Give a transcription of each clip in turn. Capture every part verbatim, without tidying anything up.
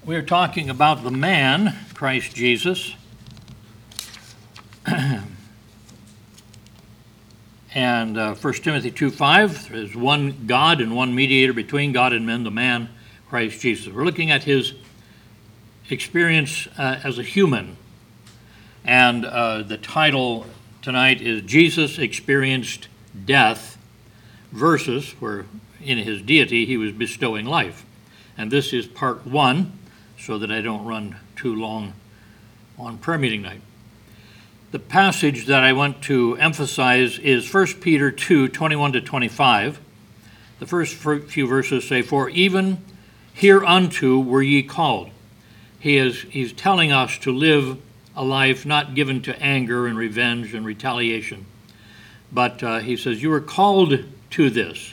We're talking about the man, Christ Jesus. And uh, First Timothy two five, there's one God and one mediator between God and men, the man, Christ Jesus. We're looking at his experience uh, as a human. And uh, the title tonight is Jesus Experienced Death versus where in his deity he was bestowing life. And this is part one, so that I don't run too long on prayer meeting night. The passage that I want to emphasize is First Peter two twenty-one to twenty-five. The first few verses say, "For even hereunto were ye called." He is he's telling us to live a life not given to anger and revenge and retaliation. But uh, he says, you were called to this.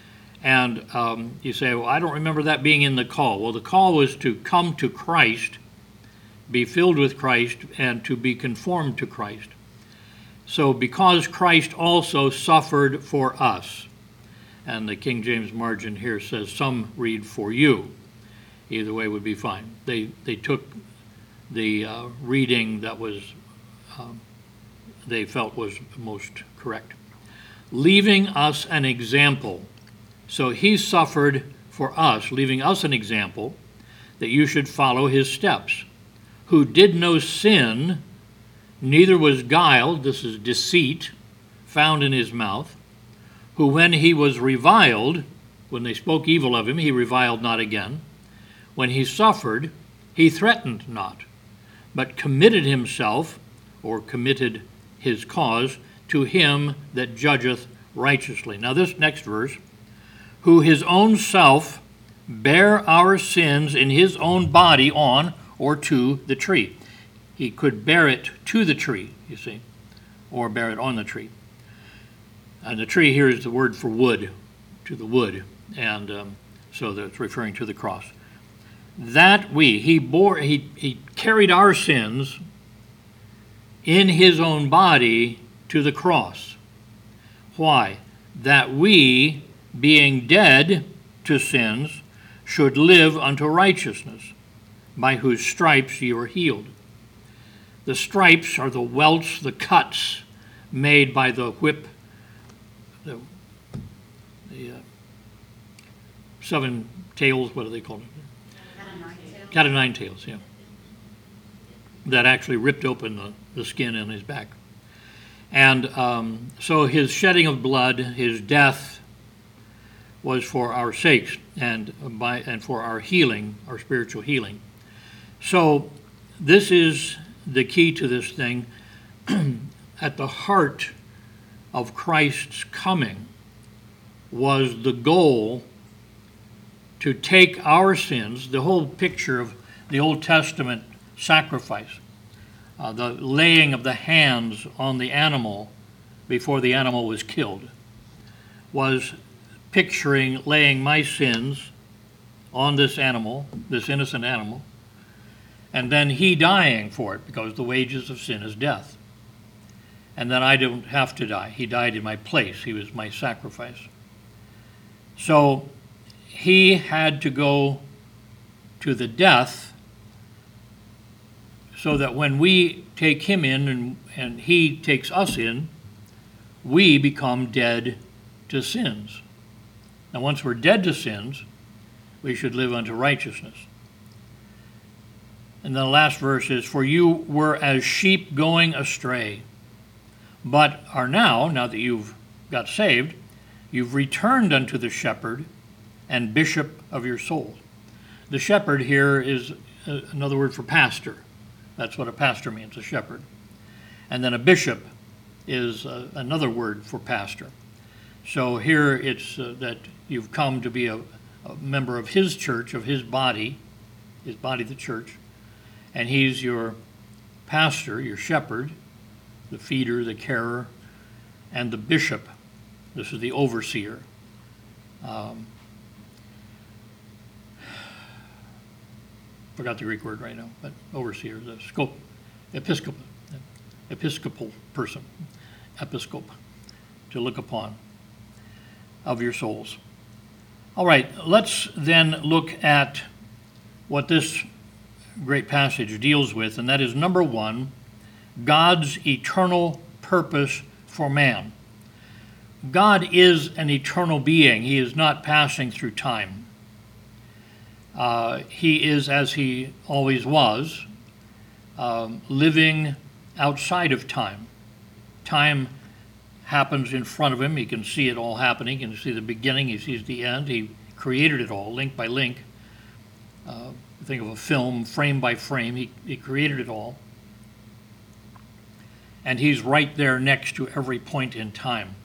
And um, you say, well, I don't remember that being in the call. Well, the call was to come to Christ, be filled with Christ, and to be conformed to Christ. So because Christ also suffered for us, and the King James margin here says, some read for you. Either way would be fine. They they took the uh, reading that was um, they felt was most correct. Leaving us an example. So he suffered for us, leaving us an example that you should follow his steps. Who did no sin, neither was guile, this is deceit, found in his mouth. Who when he was reviled, when they spoke evil of him, he reviled not again. When he suffered, he threatened not, but committed himself, or committed his cause, to him that judgeth righteously. Now this next verse, who his own self bare our sins in his own body on or to the tree. He could bear it to the tree, you see, or bear it on the tree. And the tree here is the word for wood, to the wood, and um, so that's referring to the cross. That we, he bore, he, he carried our sins in his own body to the cross. Why? That we, being dead to sins, should live unto righteousness, by whose stripes ye were healed. The stripes are the welts, the cuts made by the whip, the, the uh, seven tails, what do they call it? Cat of nine tails, yeah. That actually ripped open the, the skin on his back. And um, so his shedding of blood, his death, was for our sakes and by and for our healing, our spiritual healing. So this is the key to this thing. At the heart of Christ's coming was the goal to take our sins, the whole picture of the Old Testament sacrifice, uh, the laying of the hands on the animal before the animal was killed, was picturing laying my sins on this animal, this innocent animal, and then he dying for it, because the wages of sin is death. And then I don't have to die. He died in my place. He was my sacrifice. So he had to go to the death so that when we take him in and, and he takes us in, we become dead to sins. Now, once we're dead to sins, we should live unto righteousness. And then the last verse is, for you were as sheep going astray, but are now, now that you've got saved, you've returned unto the shepherd and bishop of your souls. The shepherd here is another word for pastor. That's what a pastor means, a shepherd. And then a bishop is uh, another word for pastor. So here it's uh, that you've come to be a, a member of his church, of his body, his body, the church, and he's your pastor, your shepherd, the feeder, the carer, and the bishop. This is the overseer. Um, forgot the Greek word right now, but overseer, the scope, episcopal, episcopal person, episcope, to look upon, of your souls. All right, let's then look at what this great passage deals with, and that is, number one, God's eternal purpose for man. God is an eternal being. He is not passing through time. Uh, he is, as he always was, um, living outside of time. Time happens in front of him. He can see it all happening. He can see the beginning. He sees the end. He created it all, link by link. Uh, think of a film, frame by frame. He, he created it all. And he's right there next to every point in time.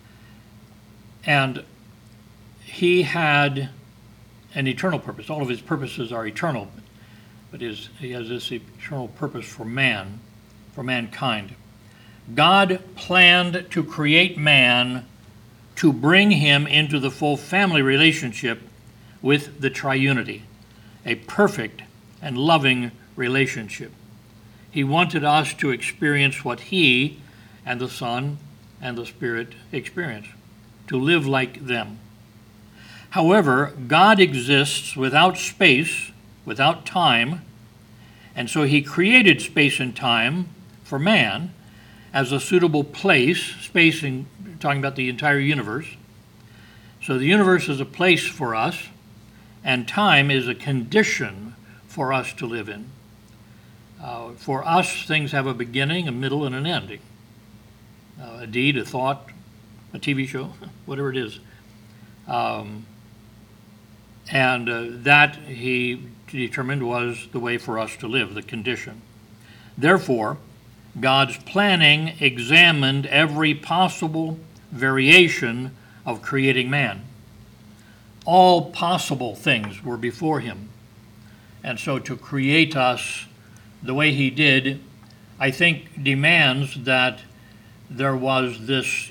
And he had an eternal purpose. All of his purposes are eternal, but his, he has this eternal purpose for man, for mankind. God planned to create man to bring him into the full family relationship with the triunity, a perfect and loving relationship. He wanted us to experience what he and the Son and the Spirit experience, to live like them. However, God exists without space, without time, and so he created space and time for man as a suitable place, space in, talking about the entire universe. So the universe is a place for us, and time is a condition for us to live in. Uh, for us, things have a beginning, a middle, and an ending. Uh, a deed, a thought, a T V show, whatever it is. Um, and uh, that, he determined, was the way for us to live, the condition. Therefore, God's planning examined every possible variation of creating man. All possible things were before him. And so to create us the way he did, I think, demands that there was this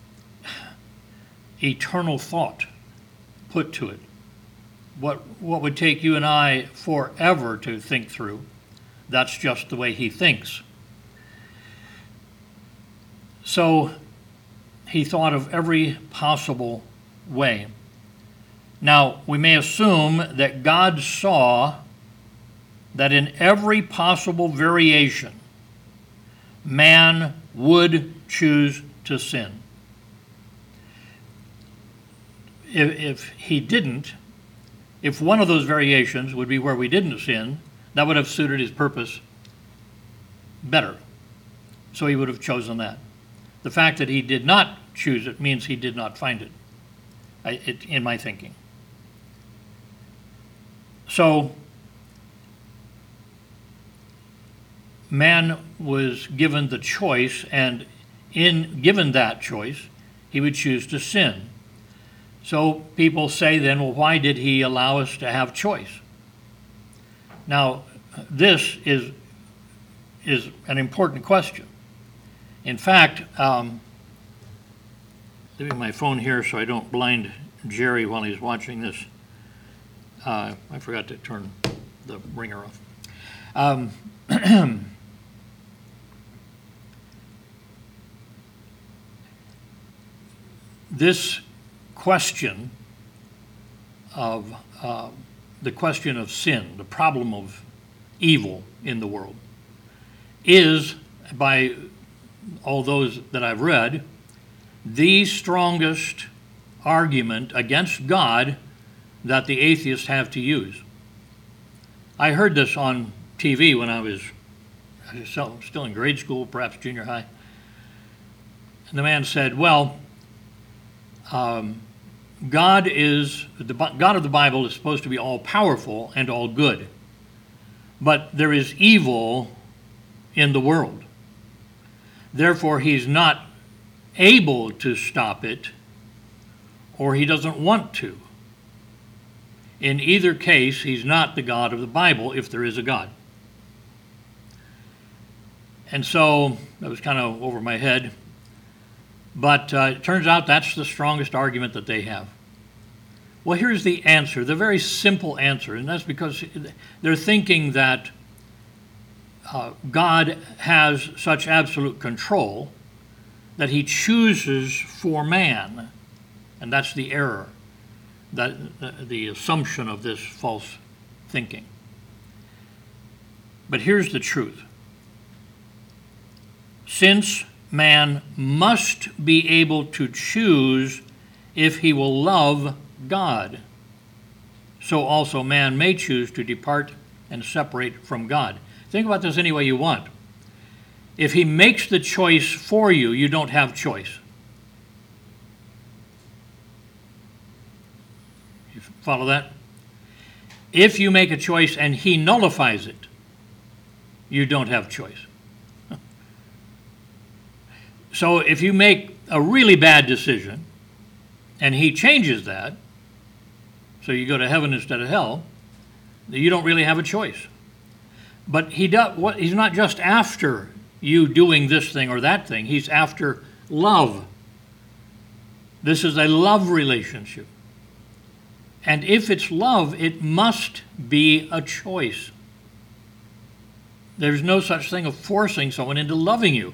eternal thought put to it. What, what would take you and I forever to think through, that's just the way he thinks. So he thought of every possible way. Now, we may assume that God saw that in every possible variation, man would choose to sin. If, if he didn't, if one of those variations would be where we didn't sin, that would have suited his purpose better. So he would have chosen that. The fact that he did not choose it means he did not find it, I, it in my thinking. So man was given the choice, and in given that choice, he would choose to sin. So people say then, well, why did he allow us to have choice? Now, this is, is an important question. In fact, um, leaving my phone here so I don't blind Jerry while he's watching this. Uh, I forgot to turn the ringer off. Um, this question of uh, the question of sin, the problem of evil in the world, is, by all those that I've read, the strongest argument against God that the atheists have to use. I heard this on T V when I was still in grade school, perhaps junior high. And the man said, well, um, God is, the God of the Bible is supposed to be all powerful and all good. But there is evil in the world. Therefore, he's not able to stop it, or he doesn't want to. In either case, he's not the God of the Bible, if there is a God. And so that was kind of over my head. But uh, it turns out that's the strongest argument that they have. Well, here's the answer, the very simple answer, and that's because they're thinking that uh, God has such absolute control that he chooses for man, and that's the error, that the assumption of this false thinking. But here's the truth. Since man must be able to choose if he will love God, so also man may choose to depart and separate from God. Think about this any way you want. If he makes the choice for you, you don't have choice. You follow that? If you make a choice and he nullifies it, you don't have choice. So if you make a really bad decision and he changes that, so you go to heaven instead of hell, you don't really have a choice. But he does, what, he's not just after you doing this thing or that thing. He's after love. This is a love relationship. And if it's love, it must be a choice. There's no such thing of forcing someone into loving you.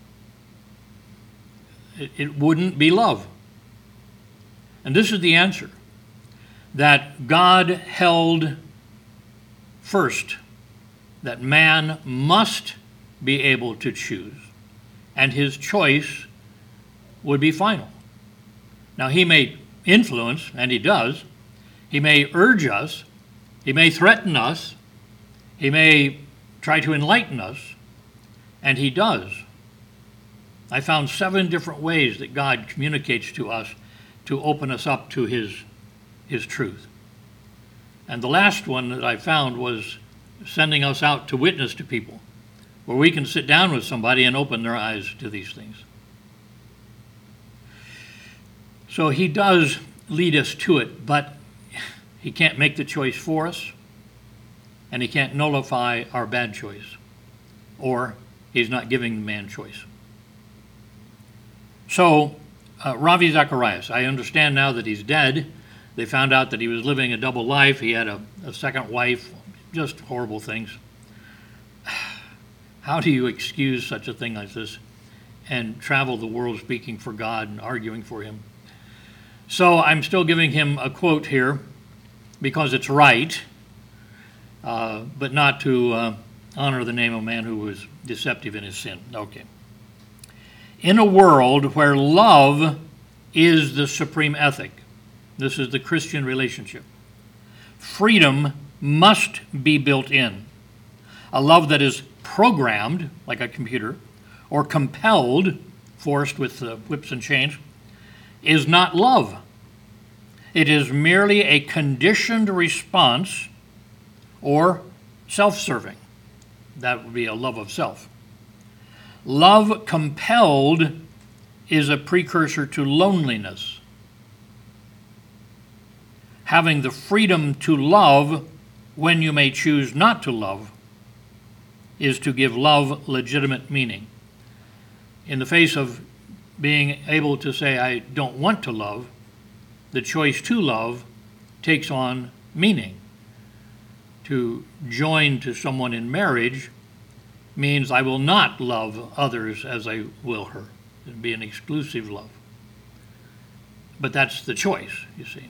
It, it wouldn't be love. And this is the answer. That God held first, that man must be able to choose, and his choice would be final. Now, he may influence, and he does. He may urge us. He may threaten us. He may try to enlighten us, and he does. I found seven different ways that God communicates to us to open us up to his, his truth. And the last one that I found was sending us out to witness to people, where we can sit down with somebody and open their eyes to these things. So he does lead us to it, but he can't make the choice for us, and he can't nullify our bad choice, or he's not giving man choice. So, uh, Ravi Zacharias, I understand now that he's dead. They found out that he was living a double life. He had a, a second wife, just horrible things. How do you excuse such a thing like this and travel the world speaking for God and arguing for him? So I'm still giving him a quote here because it's right, uh, but not to uh, honor the name of a man who was deceptive in his sin. Okay. In a world where love is the supreme ethic, this is the Christian relationship, freedom must be built in. A love that is programmed, like a computer, or compelled, forced with uh, whips and chains, is not love. It is merely a conditioned response or self-serving. That would be a love of self. Love compelled is a precursor to loneliness. Having the freedom to love when you may choose not to love is to give love legitimate meaning. In the face of being able to say, I don't want to love, the choice to love takes on meaning. To join to someone in marriage means I will not love others as I will her. It would be an exclusive love. But that's the choice, you see.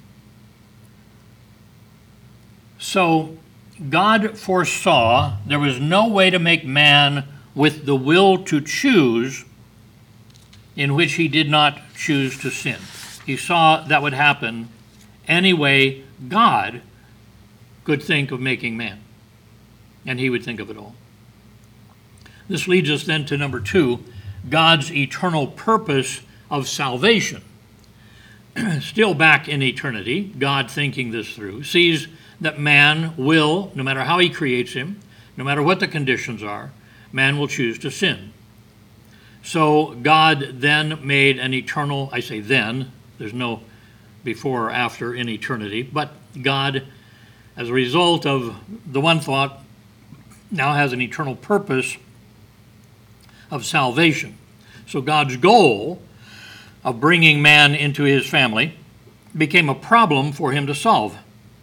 So God foresaw there was no way to make man with the will to choose in which he did not choose to sin. He saw that would happen any way God could think of making man, and he would think of it all. This leads us then to number two, God's eternal purpose of salvation. Still back in eternity, God, thinking this through, sees that man will, no matter how he creates him, no matter what the conditions are, man will choose to sin. So God then made an eternal, I say then, there's no before or after in eternity, but God, as a result of the one thought, now has an eternal purpose of salvation. So God's goal of bringing man into his family became a problem for him to solve.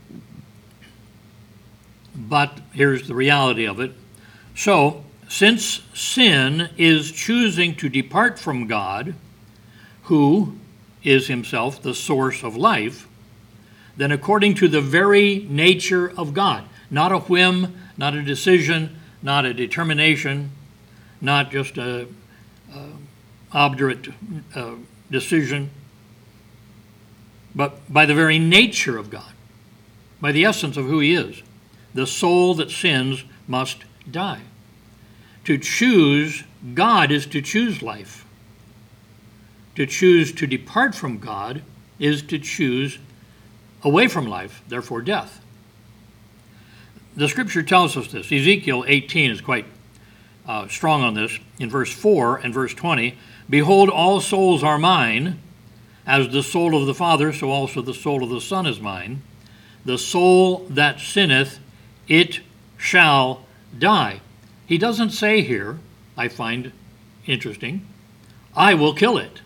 But here's the reality of it. So, since sin is choosing to depart from God, who is himself the source of life, then according to the very nature of God, not a whim, not a decision, not a determination, not just a, a obdurate uh, decision, but by the very nature of God, by the essence of who he is. The soul that sins must die. To choose God is to choose life. To choose to depart from God is to choose away from life, therefore death. The scripture tells us this. Ezekiel eighteen is quite uh, strong on this. In verse four and verse twenty, behold, all souls are mine. As the soul of the Father, so also the soul of the Son is mine. The soul that sinneth, it shall die. He doesn't say here, I find interesting, I will kill it.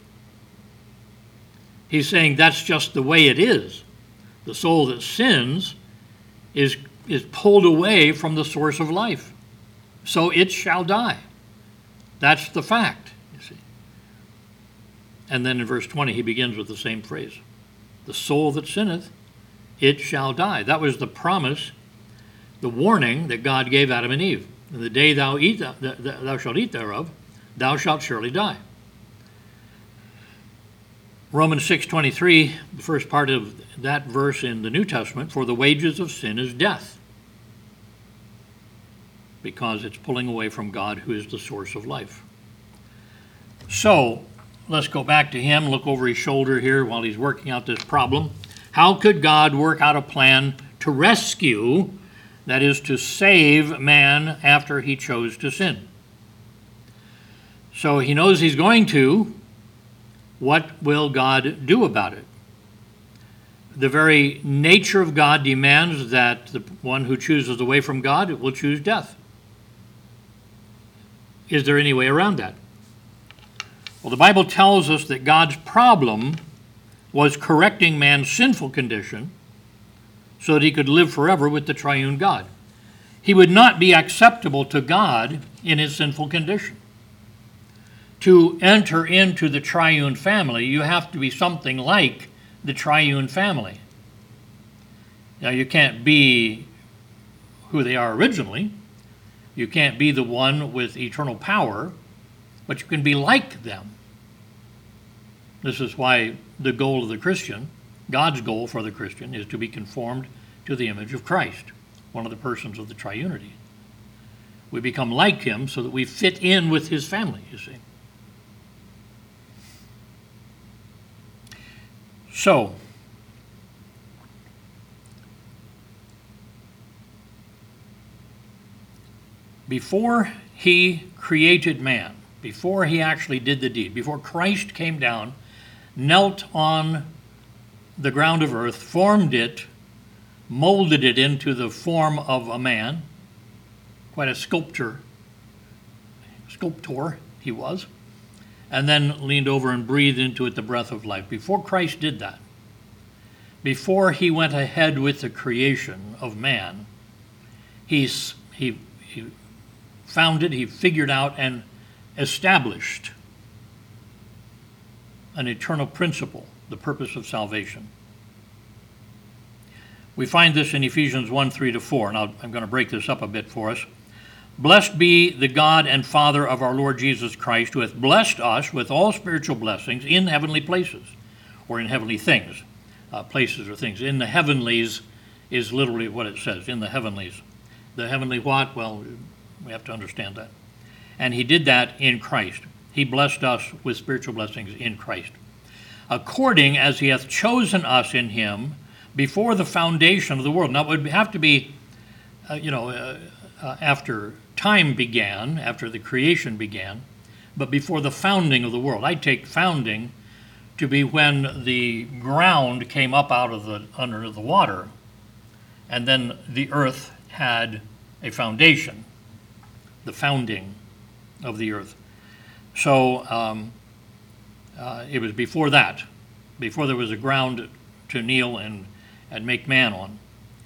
He's saying that's just the way it is. The soul that sins is, is pulled away from the source of life. So it shall die. That's the fact, you see. And then in verse twenty, he begins with the same phrase. The soul that sinneth, it shall die. That was the promise, the warning that God gave Adam and Eve. In the day thou eat, thou shalt eat thereof, thou shalt surely die. Romans six twenty-three, the first part of that verse in the New Testament, for the wages of sin is death, because it's pulling away from God, who is the source of life. So, let's go back to him, look over his shoulder here while he's working out this problem. How could God work out a plan to rescue, that is, to save man after he chose to sin? So he knows he's going to. What will God do about it? The very nature of God demands that the one who chooses away from God will choose death. Is there any way around that? Well, the Bible tells us that God's problem was correcting man's sinful condition so that he could live forever with the triune God. He would not be acceptable to God in his sinful condition. To enter into the triune family, you have to be something like the triune family. Now, you can't be who they are originally. You can't be the one with eternal power, but you can be like them. This is why the goal of the Christian, God's goal for the Christian, is to be conformed to the image of Christ, one of the persons of the triunity. We become like him so that we fit in with his family, you see. So, before he created man, before he actually did the deed, before Christ came down, knelt on the ground of earth, formed it, molded it into the form of a man, quite a sculptor, sculptor he was, and then leaned over and breathed into it the breath of life. Before Christ did that, before he went ahead with the creation of man, he's, he, he founded, he figured out and established an eternal principle, the purpose of salvation. We find this in Ephesians one, three to four, and I'll, I'm going to break this up a bit for us. Blessed be the God and Father of our Lord Jesus Christ, who hath blessed us with all spiritual blessings in heavenly places, or in heavenly things. Uh, places or things. In the heavenlies is literally what it says, in the heavenlies. The heavenly what? Well, we have to understand that. And he did that in Christ. He blessed us with spiritual blessings in Christ. According as he hath chosen us in him before the foundation of the world. Now, it would have to be, uh, you know, uh, uh, after time began, after the creation began, but before the founding of the world. I take founding to be when the ground came up out of the under the water, and then the earth had a foundation, the founding of the earth. So um, uh, it was before that, before there was a ground to kneel and, and make man on,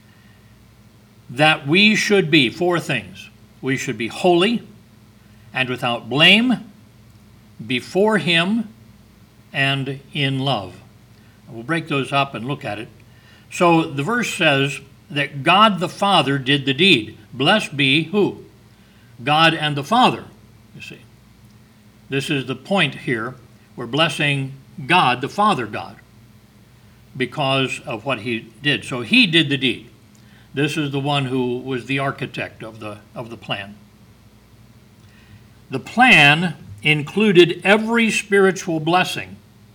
that we should be four things. We should be holy and without blame before him and in love. We'll break those up and look at it. So the verse says that God the Father did the deed. Blessed be who? God and the Father, you see. This is the point here. We're blessing God, the Father God, because of what he did. So he did the deed. This is the one who was the architect of the, of the plan. The plan included every spiritual blessing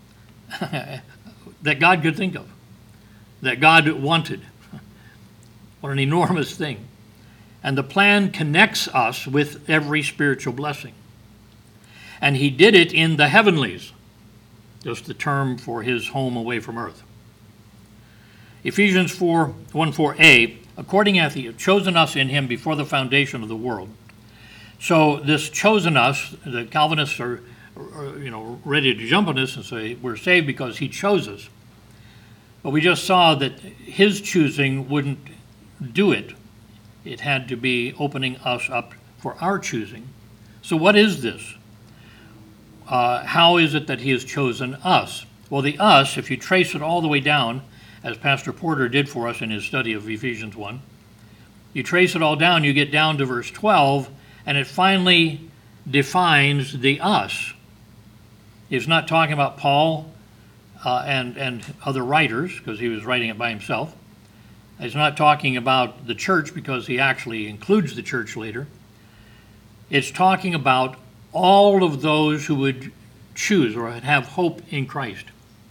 that God could think of, that God wanted. What an enormous thing. And the plan connects us with every spiritual blessing. And he did it in the heavenlies, just the term for his home away from earth. Ephesians four, one four a, according as he had chosen us in him before the foundation of the world. So this chosen us, the Calvinists are, are you know, ready to jump on this and say we're saved because he chose us. But we just saw that his choosing wouldn't do it. It had to be opening us up for our choosing. So what is this? Uh, how is it that he has chosen us? Well, the us, if you trace it all the way down, as Pastor Porter did for us in his study of Ephesians one, you trace it all down, you get down to verse twelve, and it finally defines the us. He's not talking about Paul uh, and, and other writers, because he was writing it by himself. He's not talking about the church, because he actually includes the church later. It's talking about all of those who would choose or have hope in Christ.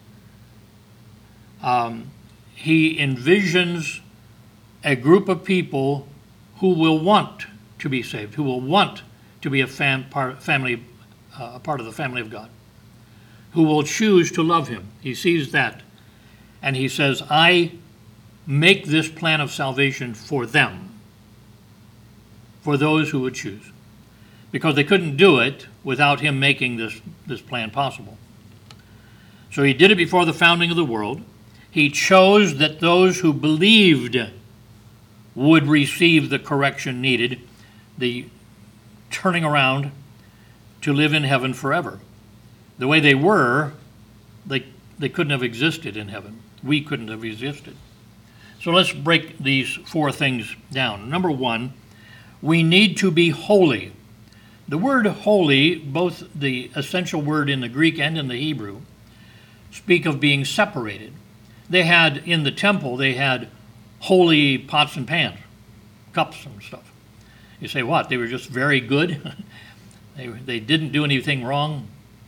Um, he envisions a group of people who will want to be saved, who will want to be a fam- part, family, uh, a part of the family of God, who will choose to love him. He sees that, and he says, I make this plan of salvation for them, for those who would choose, because they couldn't do it without him making this, this plan possible. So he did it before the founding of the world. He chose that those who believed would receive the correction needed, the turning around to live in heaven forever. The way they were, they, they couldn't have existed in heaven. We couldn't have existed. So let's break these four things down. Number one, we need to be holy. The word holy, both the essential word in the Greek and in the Hebrew, speak of being separated. They had, in the temple, they had holy pots and pans, cups and stuff. You say, what? They were just very good? they, they didn't do anything wrong?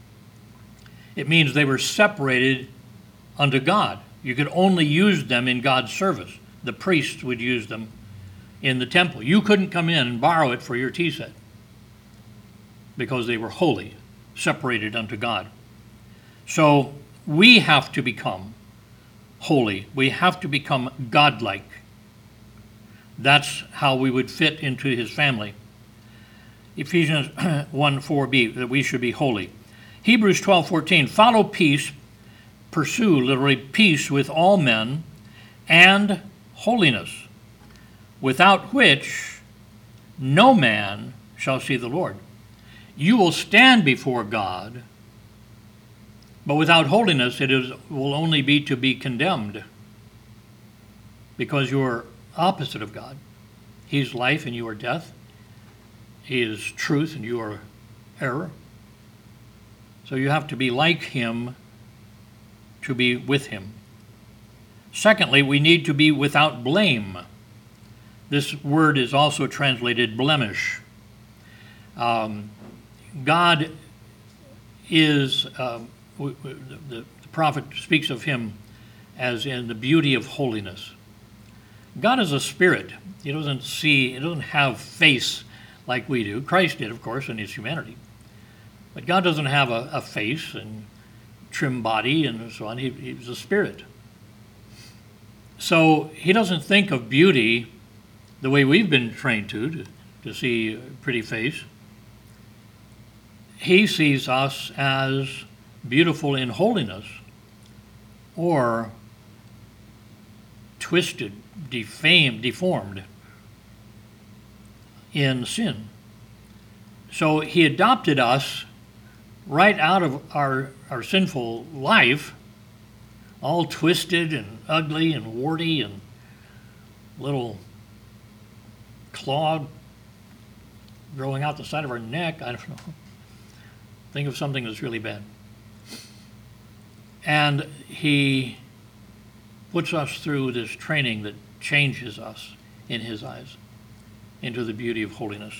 It means they were separated unto God. You could only use them in God's service. The priests would use them in the temple. You couldn't come in and borrow it for your tea set because they were holy, separated unto God. So we have to become holy. We have to become godlike. That's how we would fit into his family. Ephesians one four b, that we should be holy. Hebrews twelve fourteen, follow peace, pursue, literally, peace with all men, and holiness, without which no man shall see the Lord. You will stand before God, but without holiness it is, will only be to be condemned, because you are opposite of God. He's life and you are death. He is truth and you are error. So you have to be like him to be with him. Secondly, we need to be without blame. This word is also translated blemish. Um, God is, uh, w- w- the, the prophet speaks of him as in the beauty of holiness. God is a spirit. He doesn't see, he doesn't have face like we do. Christ did, of course, in his humanity. But God doesn't have a, a face and trim body and so on. He, he's a spirit. So he doesn't think of beauty the way we've been trained to, to, to see a pretty face. He sees us as beautiful in holiness, or twisted, defamed, deformed in sin. So he adopted us right out of our, our sinful life, all twisted and ugly and warty and little clawed growing out the side of our neck. I don't know. Think of something that's really bad. And he puts us through this training that changes us in his eyes into the beauty of holiness.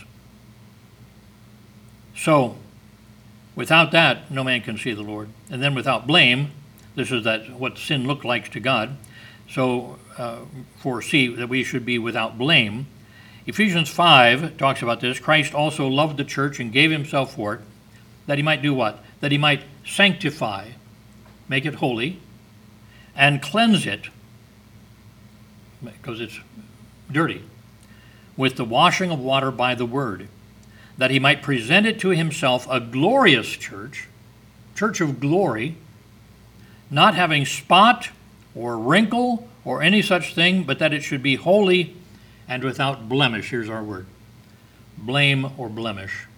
So, without that, no man can see the Lord. And then without blame, this is that what sin looked like to God. So, uh, foresee that we should be without blame. Ephesians five talks about this. Christ also loved the church and gave himself for it, that he might do what? That he might sanctify, make it holy, and cleanse it, because it's dirty, with the washing of water by the word, that he might present it to himself a glorious church, church of glory, not having spot or wrinkle or any such thing, but that it should be holy and without blemish. Here's our word: blame or blemish.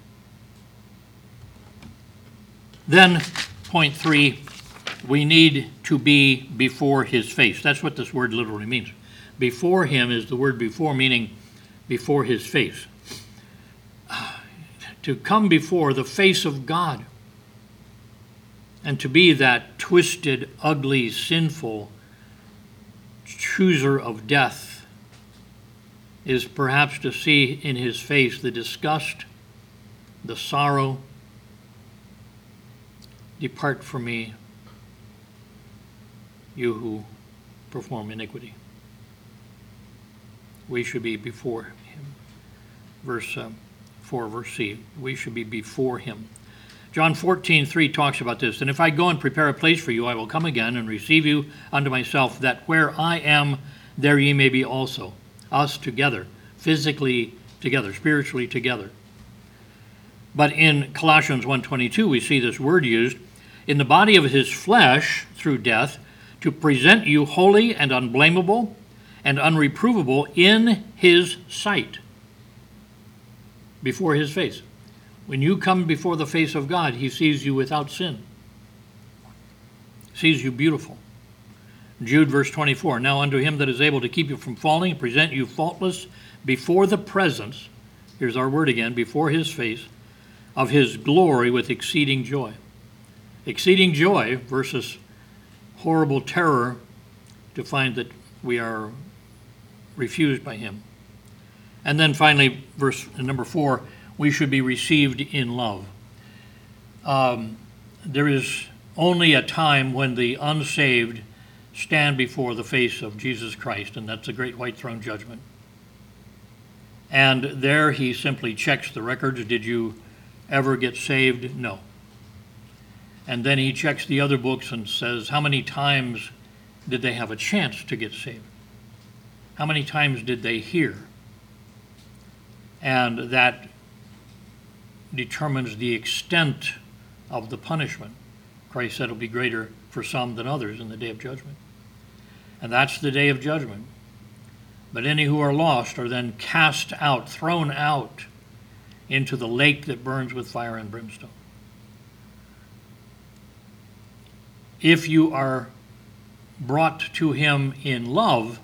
Then, point three, we need to be before his face. That's what this word literally means. Before him is the word before, meaning before his face. To come before the face of God and to be that twisted, ugly, sinful chooser of death is perhaps to see in his face the disgust, the sorrow. Depart from me, you who perform iniquity. We should be before him. Verse uh, four, verse C. We should be before him. John fourteen three talks about this. And if I go and prepare a place for you, I will come again and receive you unto myself, that where I am, there ye may be also. Us together, physically together, spiritually together. But in Colossians one twenty-two, we see this word used, in the body of his flesh through death, to present you holy and unblameable and unreprovable in his sight, before his face. When you come before the face of God, he sees you without sin, sees you beautiful. Jude verse twenty-four, now unto him that is able to keep you from falling and present you faultless before the presence, here's our word again, before his face, of his glory with exceeding joy. Exceeding joy versus horrible terror to find that we are refused by him. And then finally, verse number four, we should be received in love. Um, there is only a time when the unsaved stand before the face of Jesus Christ, and that's the great white throne judgment. And there he simply checks the records. Did you ever get saved? No. And then he checks the other books and says, how many times did they have a chance to get saved? How many times did they hear? And that determines the extent of the punishment. Christ said it'll be greater for some than others in the day of judgment. And that's the day of judgment. But any who are lost are then cast out, thrown out into the lake that burns with fire and brimstone. If you are brought to him in love,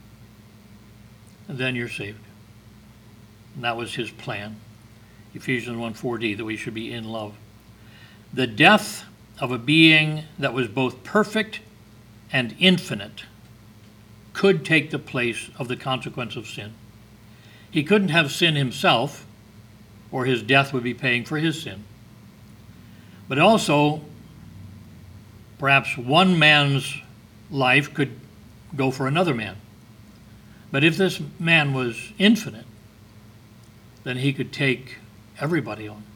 then you're saved. And that was his plan. Ephesians one four d, that we should be in love. The death of a being that was both perfect and infinite could take the place of the consequence of sin. He couldn't have sin himself, or his death would be paying for his sin. But also, perhaps one man's life could go for another man. But if this man was infinite, then he could take everybody on.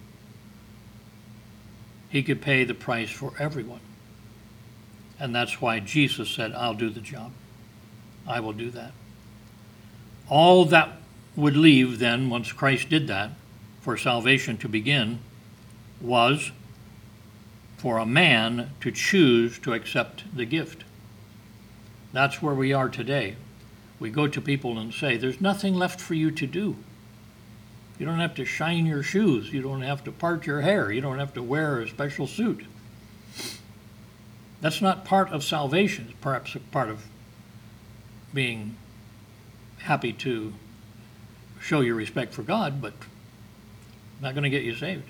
He could pay the price for everyone. And that's why Jesus said, I'll do the job. I will do that. All that would leave then, once Christ did that, for salvation to begin, was for a man to choose to accept the gift. That's where we are today. We go to people and say, there's nothing left for you to do. You don't have to shine your shoes. You don't have to part your hair. You don't have to wear a special suit. That's not part of salvation. It's perhaps a part of being happy to show your respect for God, but Not going to get you saved.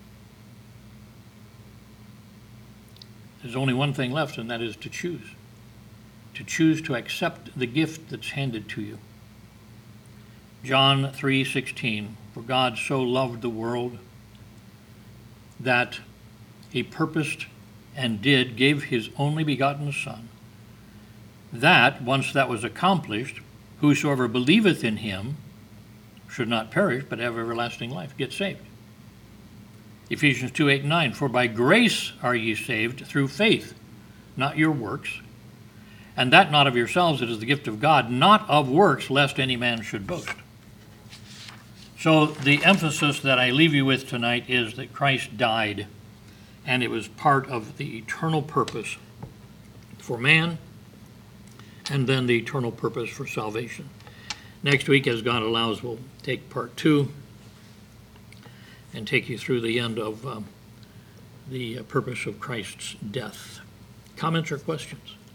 There's only one thing left, and that is to choose. To choose to accept the gift that's handed to you. John three sixteen, for God so loved the world that he purposed and did give his only begotten Son, that, once that was accomplished, whosoever believeth in him should not perish, but have everlasting life. Get saved. Ephesians two eight and nine, for by grace are ye saved through faith, not your works, and that not of yourselves, it is the gift of God, not of works, lest any man should boast. So the emphasis that I leave you with tonight is that Christ died, and it was part of the eternal purpose for man, and then the eternal purpose for salvation. Next week, as God allows, we'll take part two and take you through the end of um, the purpose of Christ's death. Comments or questions?